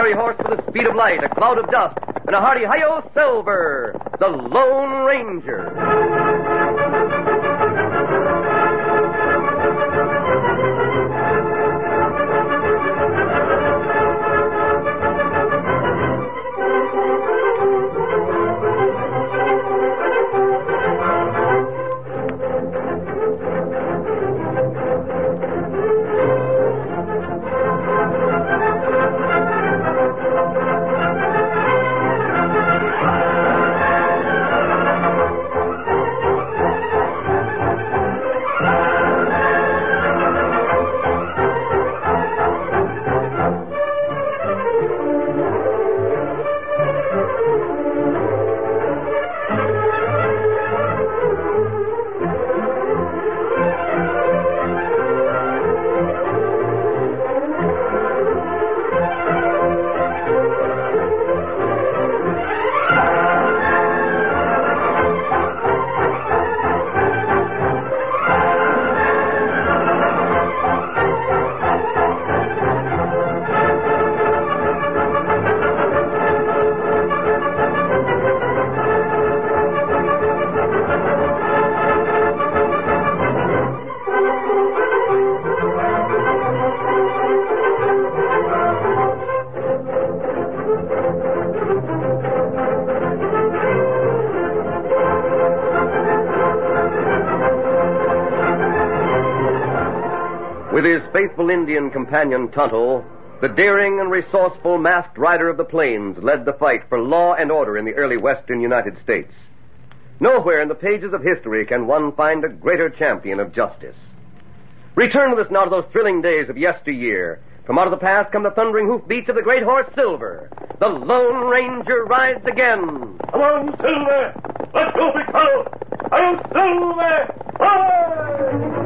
fiery horse with the speed of light, a cloud of dust, and a hearty hi-yo Silver, the Lone Ranger. With his faithful Indian companion Tonto, the daring and resourceful masked rider of the plains led the fight for law and order in the early western United States. Nowhere in the pages of history can one find a greater champion of justice. Return with us now to those thrilling days of yesteryear. From out of the past come the thundering hoofbeats of the great horse Silver. The Lone Ranger rides again. Come on, Silver! Let's go, big fellow! I'm Silver! Hi!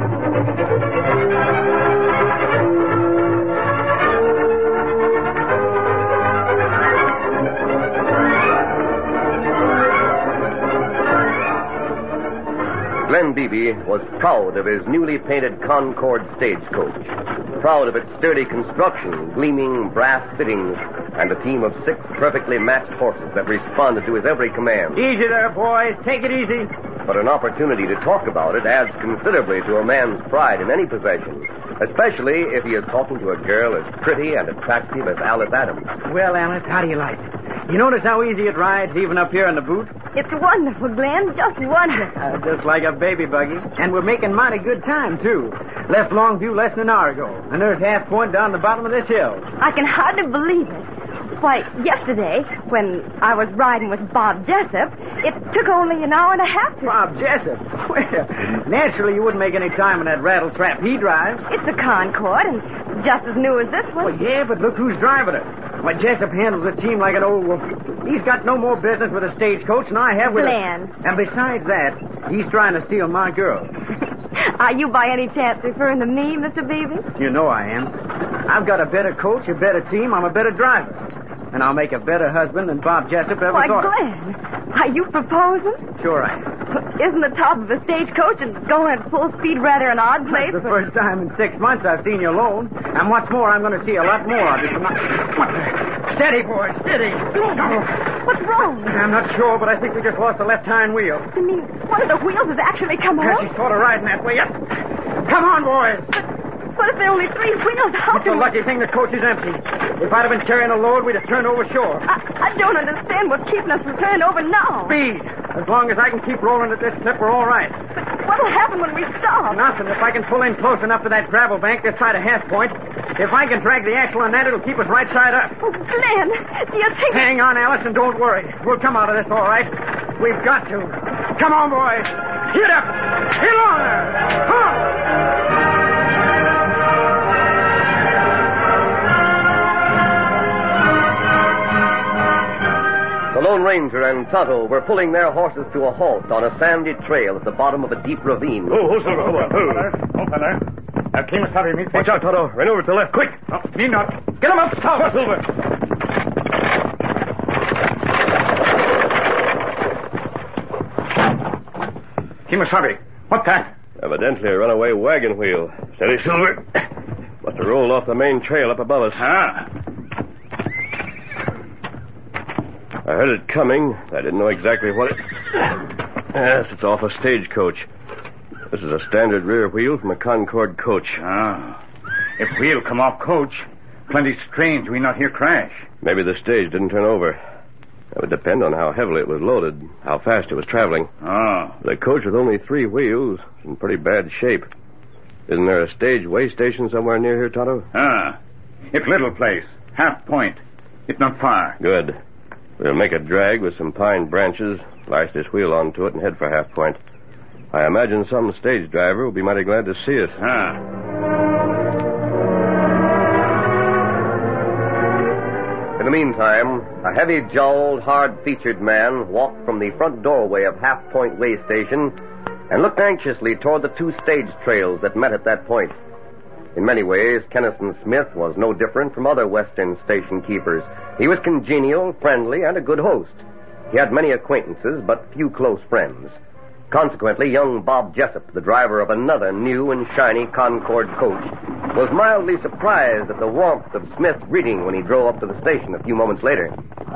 Glenn Beebe was proud of his newly painted Concord stagecoach. Proud of its sturdy construction, gleaming brass fittings, and a team of 6 perfectly matched horses that responded to his every command. Easy there, boys. Take it easy. But an opportunity to talk about it adds considerably to a man's pride in any possession, especially if he is talking to a girl as pretty and attractive as Alice Adams. Well, Alice, how do you like it? You notice how easy it rides, even up here in the boot? It's wonderful, Glenn. Just wonderful. Just like a baby buggy. And we're making mighty good time, too. Left Longview less than an hour ago. And there's Half Point down the bottom of this hill. I can hardly believe it. Why, yesterday, when I was riding with Bob Jessup, it took only an hour and a half to... Bob Jessup? Well, naturally you wouldn't make any time in that rattletrap he drives. It's a Concord, and just as new as this one. Well, yeah, but look who's driving it. Why, Jessup handles the team like an old wolf. He's got no more business with a stagecoach than I have with Glenn. And besides that, he's trying to steal my girl. Are you by any chance referring to me, Mr. Beebe? You know I am. I've got a better coach, a better team, I'm a better driver. And I'll make a better husband than Bob Jessup ever Why, thought. Glenn, are you proposing? Sure I am. Isn't the top of a stagecoach and going at full speed rather an odd place? That's the first time in 6 months I've seen you alone. And what's more, I'm going to see a lot more of you. Steady, boy, steady. Glenn, what's wrong? I'm not sure, but I think we just lost the left hind wheel. You mean one of the wheels has actually come Yeah, off? she's sort of riding that way. Yep. Come on, boys. But if there are only 3 wheels, how It's a lucky thing the coach is empty. If I'd have been carrying a load, we'd have turned over shore. I don't understand what's keeping us from turning over now. Speed. As long as I can keep rolling at this clip, we're all right. But what'll happen when we stop? Nothing. If I can pull in close enough to that gravel bank this side of Half Point, if I can drag the axle on that, it'll keep us right side up. Oh, Glenn, do you think... Hang on, Alice, and don't worry. We'll come out of this all right. We've got to. Come on, boys. Get up. Get on there. Come on. The Lone Ranger and Tonto were pulling their horses to a halt on a sandy trail at the bottom of a deep ravine. Oh, Silver, hold on. Hold on there. Kemosabe, meet me. Watch out, Tonto. Right over to the left. Quick. No, need not. Get him up, Sure, Silver. Kemosabe, what's that? Evidently a runaway wagon wheel. Steady, Silver. Must have rolled off the main trail up above us. Ah. I heard it coming. I didn't know exactly what it... Yes, it's off a stagecoach. This is a standard rear wheel from a Concord coach. Ah. If wheel come off coach, plenty strange we not hear crash. Maybe the stage didn't turn over. That would depend on how heavily it was loaded, how fast it was traveling. Oh. The coach with only 3 wheels is in pretty bad shape. Isn't there a stage way station somewhere near here, Tonto? Ah. It's little place. Half Point. It's not far. Good. We'll make a drag with some pine branches, lash this wheel onto it, and head for Half Point. I imagine some stage driver will be mighty glad to see us. Ah. In the meantime, a heavy-jowled, hard-featured man walked from the front doorway of Half Point Way Station and looked anxiously toward the 2 stage trails that met at that point. In many ways, Kennison Smith was no different from other Western station keepers. He was congenial, friendly, and a good host. He had many acquaintances, but few close friends. Consequently, young Bob Jessup, the driver of another new and shiny Concord coach, was mildly surprised at the warmth of Smith's greeting when he drove up to the station a few moments later.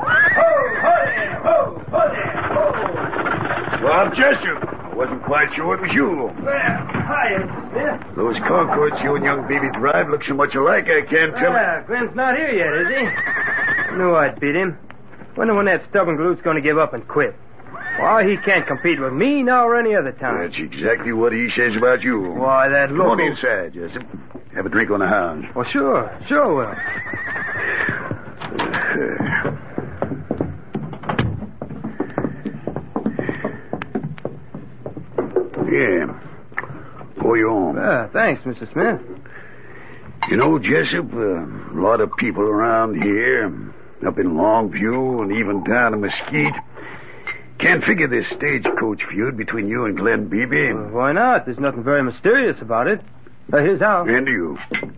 Bob Jessup. I wasn't quite sure it was you. Well, hi, Smith. Those Concords you and young Beebe drive look so much alike, I can't tell. Glenn's not here yet, is he? Knew I'd beat him. Wonder when that stubborn galoot's going to give up and quit. Why, he can't compete with me now or any other time. That's exactly what he says about you. Why, that Come local... on inside, Jessup. Have a drink on the hound. Well, sure will. Yeah. Pour you on. Thanks, Mr. Smith. You know, Jessup, a lot of people around here, up in Longview and even down in Mesquite, can't figure this stagecoach feud between you and Glenn Beebe. Why not? There's nothing very mysterious about it. Here's how. And you.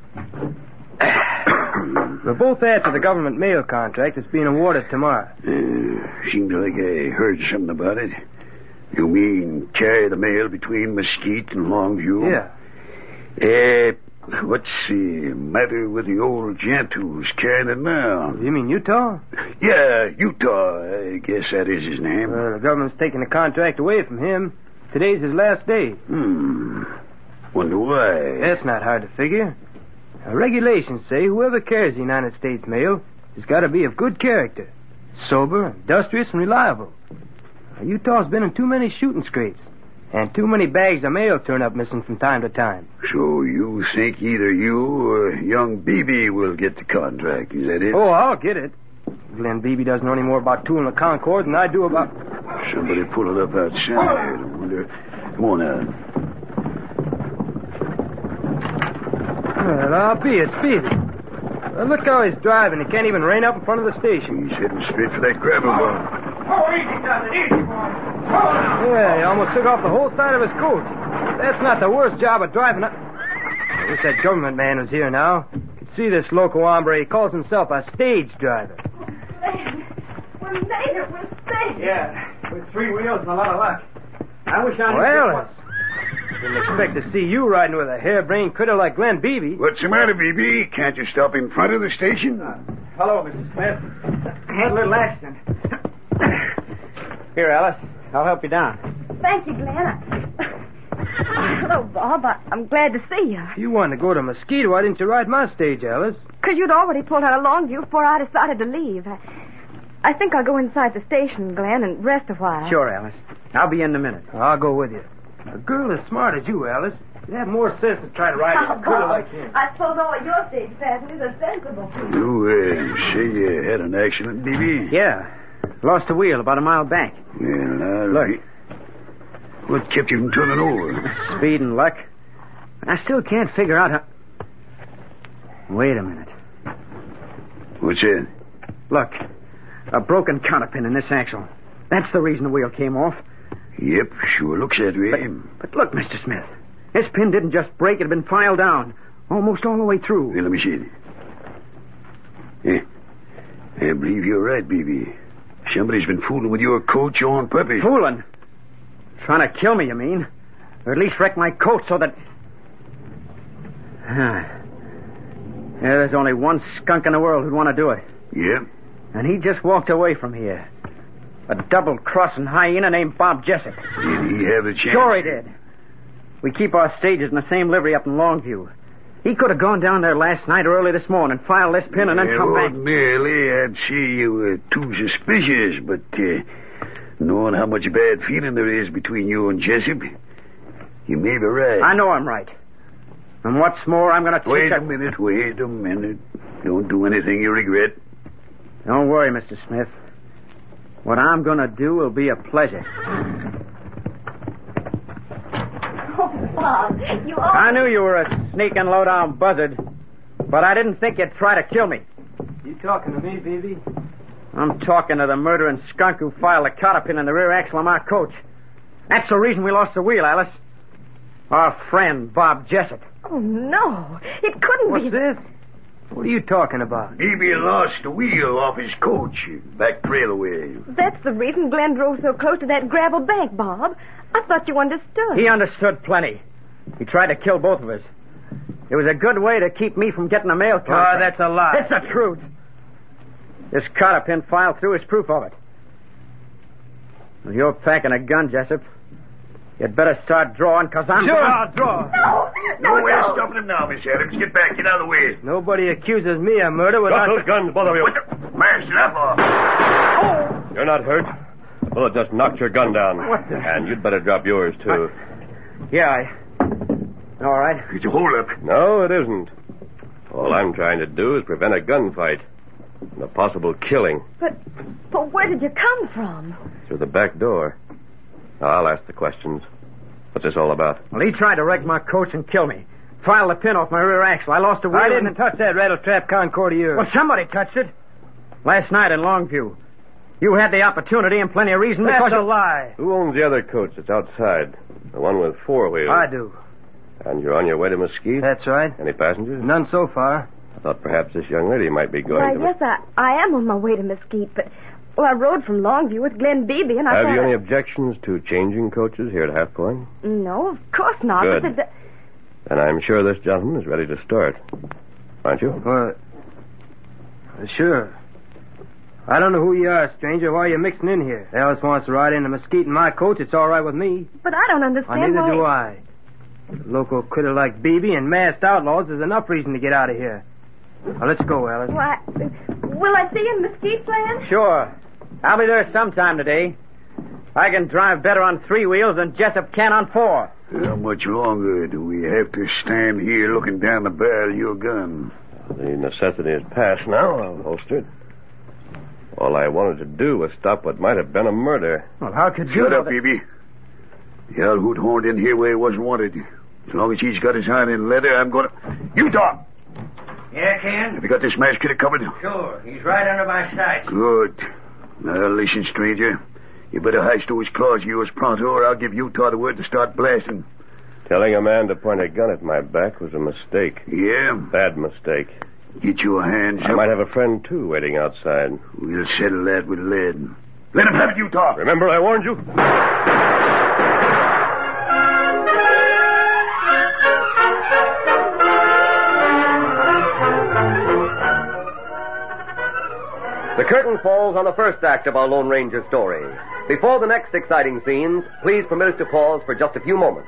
We're both after the government mail contract that's being awarded tomorrow. Seems like I heard something about it. You mean carry the mail between Mesquite and Longview? Yeah. What's the matter with the old gent who's carrying it now? You mean Utah? Yeah, Utah. I guess that is his name. The government's taking the contract away from him. Today's his last day. Wonder why. That's not hard to figure. Regulations say whoever carries the United States mail has got to be of good character, sober, industrious, and reliable. Utah's been in too many shooting scrapes, and too many bags of mail turn up missing from time to time. So you think either you or young Beebe will get the contract, is that it? Oh, I'll get it. Glenn Beebe doesn't know any more about tooling the Concord than I do about... Somebody pull it up outside. I wonder... Come on now. Well, I'll be it, Speedy. Look how he's driving. He can't even rein up in front of the station. He's heading straight for that gravel bar. Oh, easy, Johnny, easy, boy. Yeah, he almost took off the whole side of his coach. That's not the worst job of driving. I wish that government man was here now. Could see this local hombre. He calls himself a stage driver. We made it. We're safe. Yeah, with 3 wheels and a lot of luck. I wish I knew Well, didn't expect to see you riding with a harebrained critter like Glenn Beebe. What's the matter, Beebe? Can't you stop in front of the station? Hello, Mr. Smith. I had a little accident. Here, Alice. I'll help you down. Thank you, Glenn. Hello, Bob. I'm glad to see you. You wanted to go to Mesquite. Why didn't you ride my stage, Alice? Because you'd already pulled out of Longview before I decided to leave. I think I'll go inside the station, Glenn, and rest a while. Sure, Alice. I'll be in a minute. I'll go with you. A girl as smart as you, Alice, you have more sense to try to ride a critter like him. I suppose all of your stage passengers are sensible. You say you had an accident, Beebe? Yeah. Lost a wheel about a mile back. Well, look. What kept you from turning over? Speed and luck. I still can't figure out how... Wait a minute. What's that? Look. A broken counterpin in this axle. That's the reason the wheel came off. Yep, sure looks that way. But look, Mr. Smith. This pin didn't just break. It had been filed down. Almost all the way through. Here, let me see it. Yeah. I believe you're right, Beebe. Somebody's been fooling with your coach on purpose. Fooling? Trying to kill me, you mean? Or at least wreck my coat so that... There's only one skunk in the world who'd want to do it. Yeah? And he just walked away from here. A double-crossing hyena named Bob Jessup. Did he have a chance? Sure he did. We keep our stages in the same livery up in Longview. He could have gone down there last night or early this morning, filed this pin, and then come back. Ordinarily, I'd say you were too suspicious, but knowing how much bad feeling there is between you and Jessup, you may be right. I know I'm right. And what's more, I'm going to take Wait a minute. Don't do anything you regret. Don't worry, Mr. Smith. What I'm going to do will be a pleasure. Oh, Bob, you always... I knew you were a sneaking, low-down buzzard, but I didn't think you'd try to kill me. You talking to me, Beebe? I'm talking to the murdering skunk who filed a cotter-pin in the rear axle of my coach. That's the reason we lost the wheel, Alice. Our friend, Bob Jessup. Oh, no. It couldn't What's be... this? What are you talking about? Maybe lost the wheel off his coach back trailaway. That's the reason Glenn drove so close to that gravel bank, Bob. I thought you understood. He understood plenty. He tried to kill both of us. It was a good way to keep me from getting a mail contract. Oh, that's a lie. It's the truth. This cotter-pin filed through is proof of it. Well, you're packing a gun, Jessup. You'd better start drawing, because I'm... Sure, I'll draw. No way of stopping him now, Miss Adams. Get back. Get out of the way. Nobody accuses me of murder without... Drop those guns, both of you. What the... Mash it up, or... You're not hurt. The bullet just knocked your gun down. What the... And you'd better drop yours, too. Yeah, all right. It's a hold-up. No, it isn't. All I'm trying to do is prevent a gunfight and a possible killing. But where did you come from? Through the back door. I'll ask the questions. What's this all about? Well, he tried to wreck my coach and kill me. Filed the pin off my rear axle. I lost a wheel. I didn't touch that rattletrap Concord of yours. Well, somebody touched it. Last night in Longview. You had the opportunity and plenty of reason That's because... a lie. Who owns the other coach that's outside? The one with 4 wheels. I do. And you're on your way to Mesquite? That's right. Any passengers? None so far. I thought perhaps this young lady might be going Why, to... yes, I am on my way to Mesquite, but... Well, I rode from Longview with Glenn Beebe, and I Have thought... you any objections to changing coaches here at Half Point? No, of course not. Good. But And I'm sure this gentleman is ready to start. Aren't you? Well, sure. I don't know who you are, stranger. Why are you mixing in here? Alice wants to ride into Mesquite in my coach. It's all right with me. But I don't understand Neither why... do I. A local critter like Beebe and masked outlaws is enough reason to get out of here. Now, let's go, Alice. Why, will I see you in Mesquite, Glenn? Sure. I'll be there sometime today. I can drive better on 3 wheels than Jessup can on 4. How much longer do we have to stand here looking down the barrel of your gun? The necessity is past now. I'll holster it. All I wanted to do was stop what might have been a murder. Well, how could you... Shut up, Beebe. The old hoot horned in here where he wasn't wanted. As long as he's got his hand in leather, I'm going to... You talk! Yeah, Ken? Have you got this masked kid covered? Sure. He's right under my sights. Good. Now, listen, stranger. You better heist those claws of yours pronto, or I'll give Utah the word to start blasting. Telling a man to point a gun at my back was a mistake. Yeah? Bad mistake. Get your hands I up. might have a friend, too, waiting outside. We'll settle that with lead. Let him have it, Utah. Remember I warned you? The curtain falls on the first act of our Lone Ranger story. Before the next exciting scenes, please permit us to pause for just a few moments.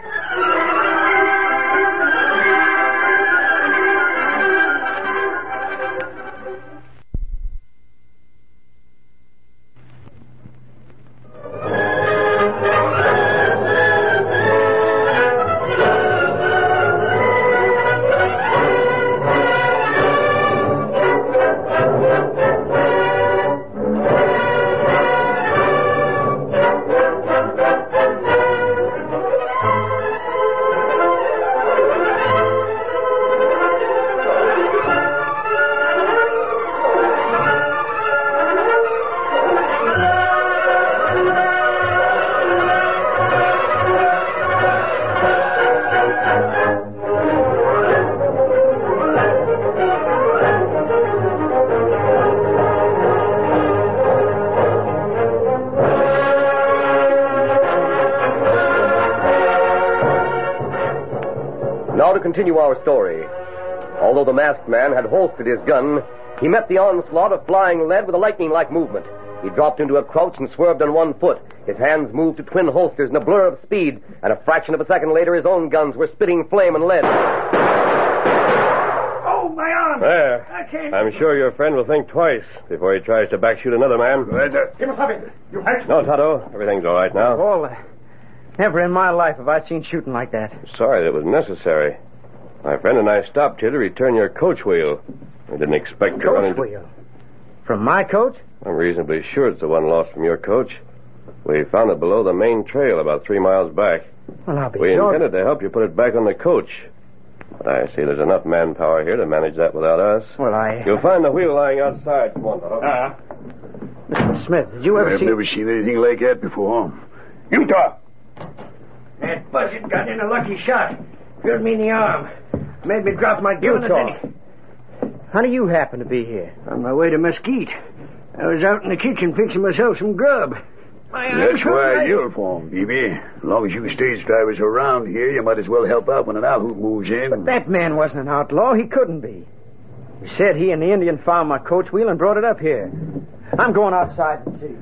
Now to continue our story. Although the masked man had holstered his gun, he met the onslaught of flying lead with a lightning-like movement. He dropped into a crouch and swerved on one foot. His hands moved to twin holsters in a blur of speed, and a fraction of a second later his own guns were spitting flame and lead. Oh, my arm! There. I can't... I'm sure your friend will think twice before he tries to backshoot another man. You hurt? No, Tonto. Everything's all right now. All never in my life have I seen shooting like that. Sorry that was necessary. My friend and I stopped here to return your coach wheel. We didn't expect to run Coach into... wheel? From my coach? I'm reasonably sure it's the one lost from your coach. We found it below the main trail about 3 miles back. Well, I'll be We sure. intended to help you put it back on the coach. But I see there's enough manpower here to manage that without us. Well, You'll find the wheel lying outside. Come on, Tonto. Mr. Smith, did you ever I've see... never seen anything like that before. Utah! That buzzard got in a lucky shot. Killed me in the arm. Made me drop my gun. Utah. How do you happen to be here? On my way to Mesquite. I was out in the kitchen fixing myself some grub. That's why you're formed, Phoebe. As long as you stage drivers are around here, you might as well help out when an Alhoot moves in. But that man wasn't an outlaw. He couldn't be. He said he and the Indian found my coach wheel and brought it up here. I'm going outside and see.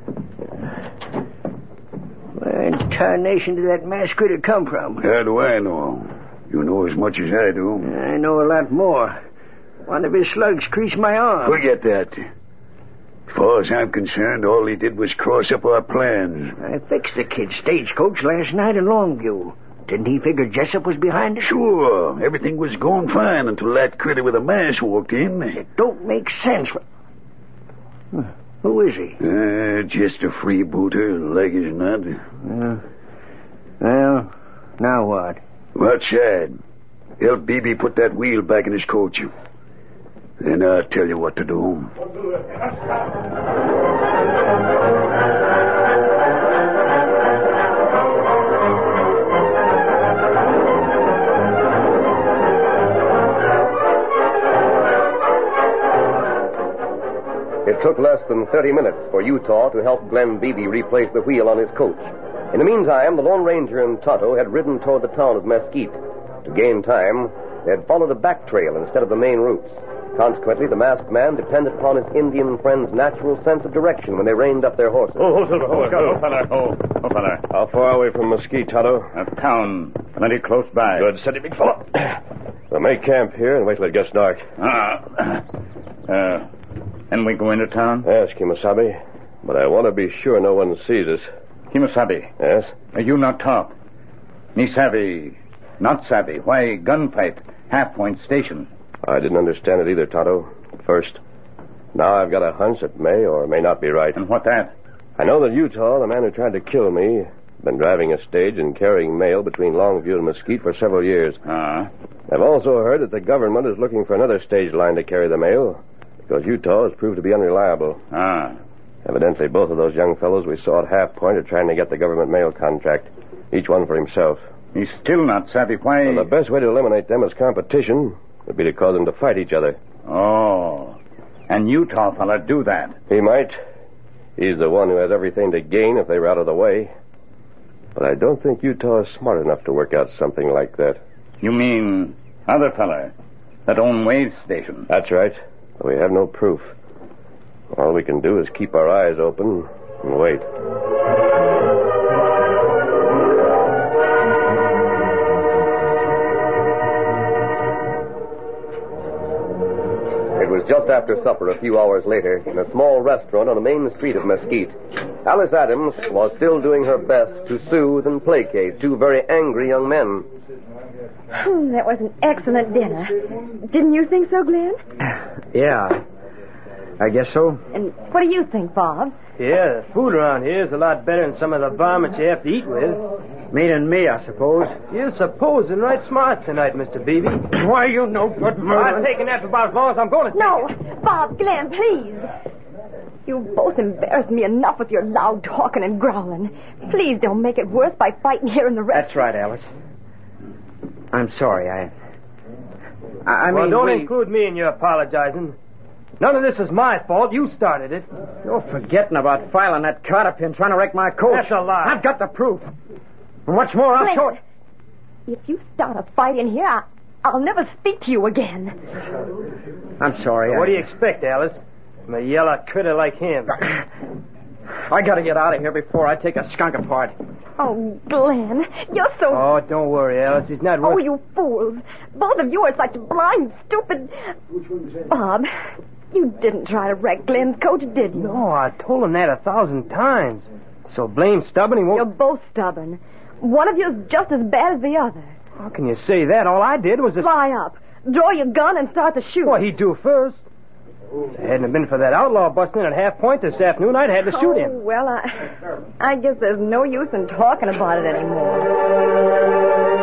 Where in tarnation did that masked critter come from? How do I know? You know as much as I do. I know a lot more. One of his slugs creased my arm. Forget that. As far as I'm concerned, all he did was cross up our plans. I fixed the kid's stagecoach last night in Longview. Didn't he figure Jessup was behind it? Sure. Everything was going fine until that critter with a mask walked in. It don't make sense. Who is he? Just a freebooter, like as not. Well, now what? Outside. Help Beebe put that wheel back in his coach. Then I'll tell you what to do. It took less than 30 minutes for Utah to help Glenn Beebe replace the wheel on his coach. In the meantime, the Lone Ranger and Tonto had ridden toward the town of Mesquite. To gain time, they had followed a back trail instead of the main routes. Consequently, the masked man depended upon his Indian friend's natural sense of direction when they reined up their horses. Oh, Silver. Oh, fella. Oh, fella. How far away from Mesquite, Tonto? A town. Plenty close by. Good, steady, big fella. We'll make camp here and wait till it gets dark. And we go into town? Yes, Kimasabi. But I want to be sure no one sees us. Kimasabi. Yes? You not talk. Me savvy. Not savvy. Why gunfight? Half Point Station. I didn't understand it either, Tonto. First. Now I've got a hunch it may or may not be right. And what that? I know that Utah, the man who tried to kill me, been driving a stage and carrying mail between Longview and Mesquite for several years. I've also heard that the government is looking for another stage line to carry the mail, because Utah has proved to be unreliable. Evidently, both of those young fellows we saw at Half Point are trying to get the government mail contract, each one for himself. He's still not savvy. Why? Well, the best way to eliminate them as competition would be to cause them to fight each other. Oh. And Utah fella do that. He might. He's the one who has everything to gain if they were out of the way. But I don't think Utah is smart enough to work out something like that. You mean other fella that own Wade's station? That's right. But we have no proof. All we can do is keep our eyes open and wait. It was just after supper a few hours later in a small restaurant on the main street of Mesquite. Alice Adams was still doing her best to soothe and placate two very angry young men. That was an excellent dinner. Didn't you think so, Glenn? Yeah, I guess so. And what do you think, Bob? Yeah, the food around here is a lot better than some of the varmints you have to eat with. Meaning me, I suppose. You're supposing right smart tonight, Mr. Beebe. Why, you no good murderer. I'm taking that for about as long as I'm going to take No, it. Bob, Glenn, please. You both embarrassed me enough with your loud talking and growling. Please don't make it worse by fighting here in the restaurant. That's right, Alice. I'm sorry. I Well, mean, don't include me in your apologizing. None of this is my fault. You started it. You're forgetting about filing that cotter pin trying to wreck my coach. That's a lie. I've got the proof. And what's more, I'll Glenn, show it. if you start a fight in here, I'll never speak to you again. I'm sorry. What do you expect, Alice? From a yellow critter like him. I gotta get out of here before I take a skunk apart. Oh, Glenn, you're so... Oh, don't worry, Alice. He's not worth... Oh, you fools. Both of you are such blind, stupid... Bob, you didn't try to wreck Glenn's coach, did you? No, I told him that 1,000 times. So blame stubborn, he won't... You're both stubborn. One of you's just as bad as the other. How can you say that? All I did was just... Fly up. Draw your gun and start to shoot. What he'd do first. If it hadn't been for that outlaw busting in at half point this afternoon, I'd had to shoot him. Oh, well, I guess there's no use in talking about it anymore.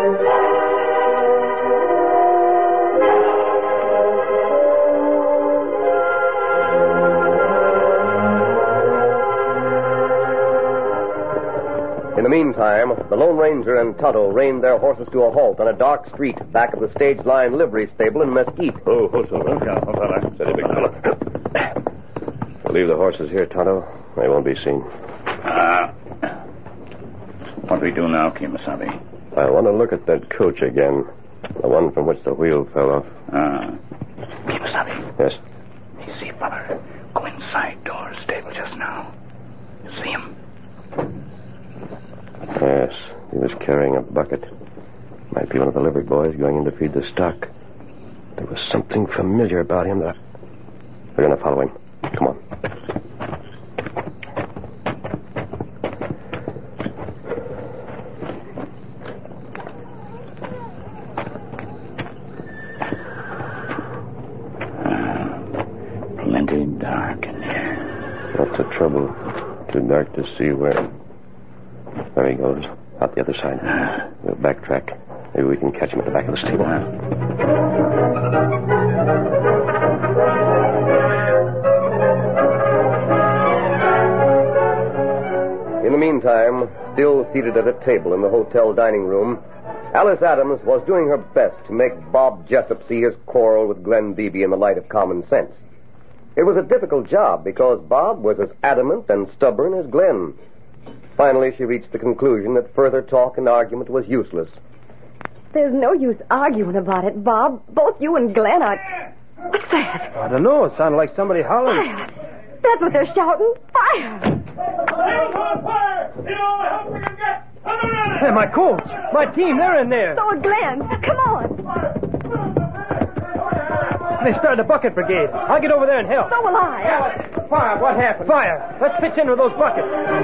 In the meantime, the Lone Ranger and Tonto reined their horses to a halt on a dark street back of the stage line livery stable in Mesquite. Oh, Silver. Steady, big fella. We'll leave the horses here, Tonto. They won't be seen. What do we do now, Kemosabe? I want to look at that coach again. The one from which the wheel fell off. Kemosabe. Yes? You see, fella, go inside door stable just now. You see him? Yes, he was carrying a bucket. Might be one of the livery boys going in to feed the stock. There was something familiar about him that... We're going to follow him. Come on. Plenty dark in here. That's the trouble. Too dark to see where... There he goes. Out the other side. We'll backtrack. Maybe we can catch him at the back of the stable. In the meantime, still seated at a table in the hotel dining room, Alice Adams was doing her best to make Bob Jessup see his quarrel with Glenn Beebe in the light of common sense. It was a difficult job because Bob was as adamant and stubborn as Glenn. Finally, she reached the conclusion that further talk and argument was useless. There's no use arguing about it, Bob. Both you and Glenn are... What's that? I don't know. It sounded like somebody hollering. Fire! That's what they're shouting. Fire! Hey, my coach. My team, they're in there. So is Glenn. Come on. They started a bucket brigade. I'll get over there and help. So will I. Fire, what happened? Fire. Let's pitch into those buckets.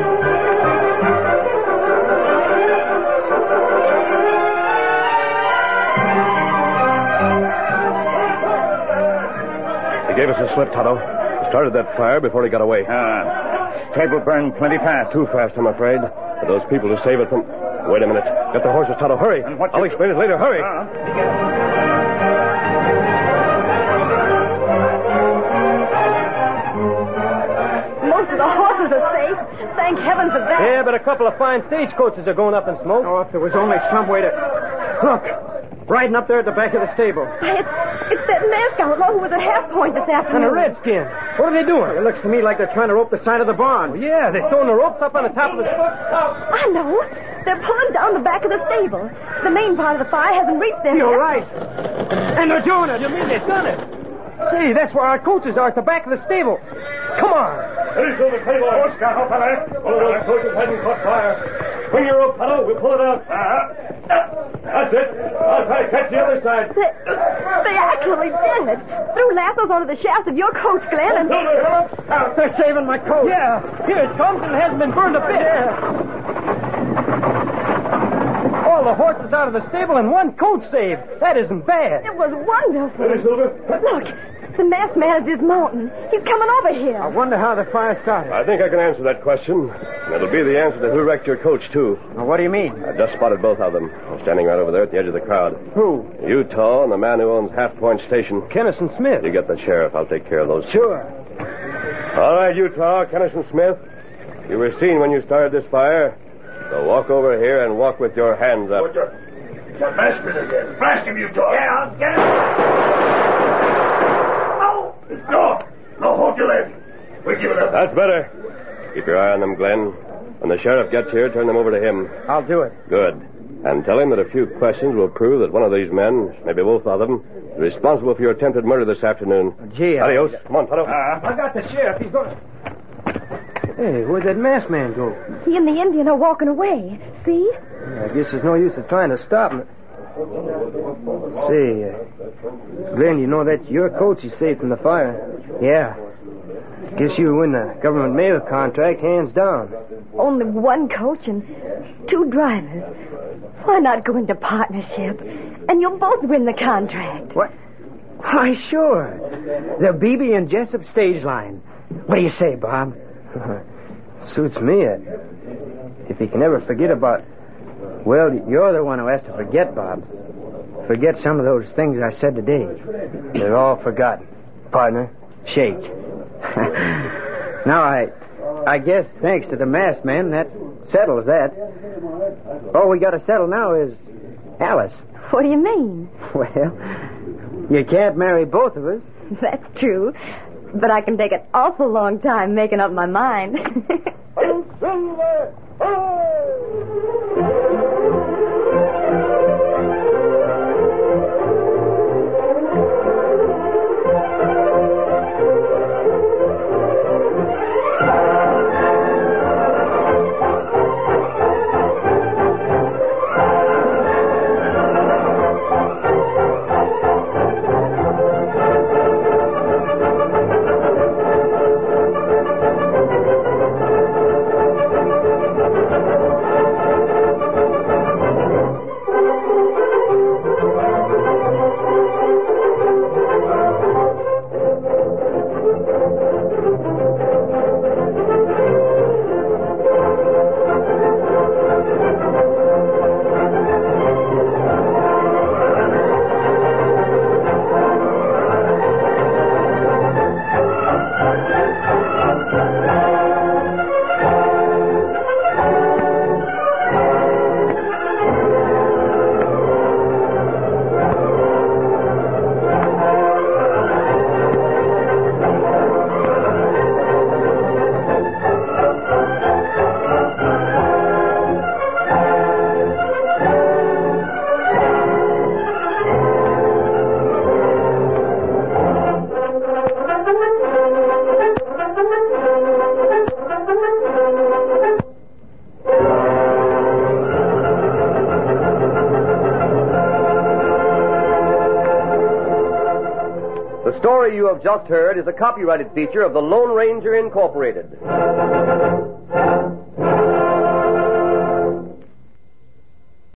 He gave us a slip, Tonto. Started that fire before he got away. Stable burned plenty fast. Too fast, I'm afraid. For those people to save it from... Wait a minute. Get the horses, Tonto. Hurry. I'll explain it later. Hurry. Most of the horses are safe. Thank heaven for that. Yeah, but a couple of fine stagecoaches are going up in smoke. Oh, if there was only some way to... Look, riding up there at the back of the stable. It's that masked outlaw who was at Half Point this afternoon. And a redskin. What are they doing? It looks to me like they're trying to rope the side of the barn. Yeah, they're throwing the ropes up on the top of the... I know. They're pulling down the back of the stable. The main part of the fire hasn't reached them You're yet. right. And they're doing it. You mean they've done it? Say, that's where our coaches are, at the back of the stable. Come on. Here's the table. Horse got up, fella. One of those coaches hadn't caught fire. Swing your rope, fellow. We'll pull it out. That's it. I'll try to catch the other side. They actually did it. Threw lassos onto the shaft of your coach, Glenn, and... They're saving my coat. Yeah, here it comes, and it hasn't been burned a bit. All the horses out of the stable and one coach saved. That isn't bad. It was wonderful. Ready, Silver? Look, the masked man is dismounting. He's coming over here. I wonder how the fire started. I think I can answer that question. It'll be the answer to who wrecked your coach, too. Now, what do you mean? I just spotted both of them. They're standing right over there at the edge of the crowd. Who? Utah and the man who owns Half Point Station. Kennison Smith. You get the sheriff. I'll take care of those. Sure. All right, Utah, Kennison Smith. You were seen when you started this fire. So walk over here and walk with your hands up. What bastard is that? Blast him, Utah. Yeah, I'll get him. Oh! No, hold your leg. We'll give it up. That's better. Keep your eye on them, Glenn. When the sheriff gets here, turn them over to him. I'll do it. Good. And tell him that a few questions will prove that one of these men, maybe both of them, is responsible for your attempted murder this afternoon. Gee, Adios. Come on, Tonto. I got the sheriff. He's going to... Hey, where'd that masked man go? He and the Indian are walking away. See? I guess there's no use of trying to stop him. Say, Glenn, you know that your coach is safe from the fire. Yeah. Guess you win the government mail contract hands down. Only one coach and 2 drivers. Why not go into partnership? And you'll both win the contract. What? Why, sure. The Beebe and Jessup stage line. What do you say, Bob? Suits me. If he can ever forget about... Well, you're the one who has to forget, Bob. Forget some of those things I said today. They're all forgotten. Partner, shake. Now, I guess, thanks to the masked man, that settles that. All we got to settle now is Alice. What do you mean? Well, you can't marry both of us. That's true. But I can take an awful long time making up my mind. The story you have just heard is a copyrighted feature of the Lone Ranger Incorporated.